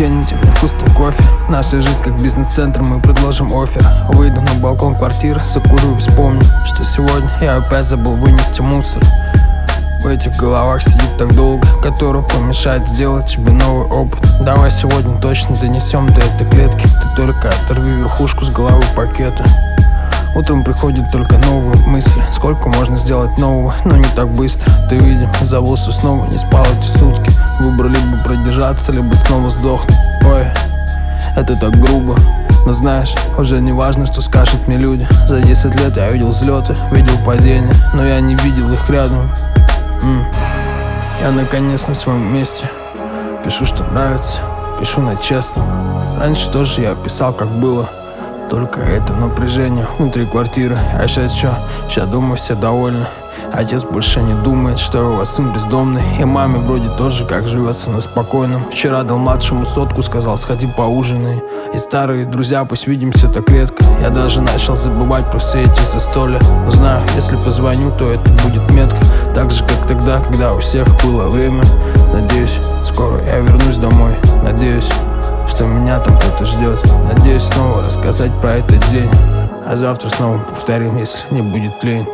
тянете мне вкусный кофе. Наша жизнь как бизнес-центр, мы предложим оффер. Выйду на балкон квартиры, закурю и вспомню, что сегодня я опять забыл вынести мусор. В этих головах сидит так долго, который помешает сделать тебе новый опыт. Давай сегодня точно донесем до этой клетки. Ты только оторви верхушку с головы пакета. Утром приходят только новые мысли. Сколько можно сделать нового, но не так быстро. Ты, видимо, забылся снова, не спал эти сутки. Выбор либо продержаться, либо снова сдохнуть. Ой, это так грубо. Но знаешь, уже не важно, что скажут мне люди. За 10 лет я видел взлеты, видел падения, но я не видел их рядом. Я наконец на своем месте. Пишу, что нравится, пишу на честном. Раньше тоже я писал, как было. Только это напряжение внутри квартиры. А сейчас думаю, все довольны. Отец больше не думает, что его сын бездомный. И маме вроде тоже как живется на спокойном. Вчера дал младшему сотку, сказал, сходи поужинай. И старые друзья, пусть видимся так редко. Я даже начал забывать про все эти застолья. Но знаю, если позвоню, то это будет метко. Так же, как тогда, когда у всех было время. Надеюсь, скоро я вернусь домой. Надеюсь, что меня там кто-то ждет. Надеюсь снова рассказать про этот день. А завтра снова повторим, если не будет лень.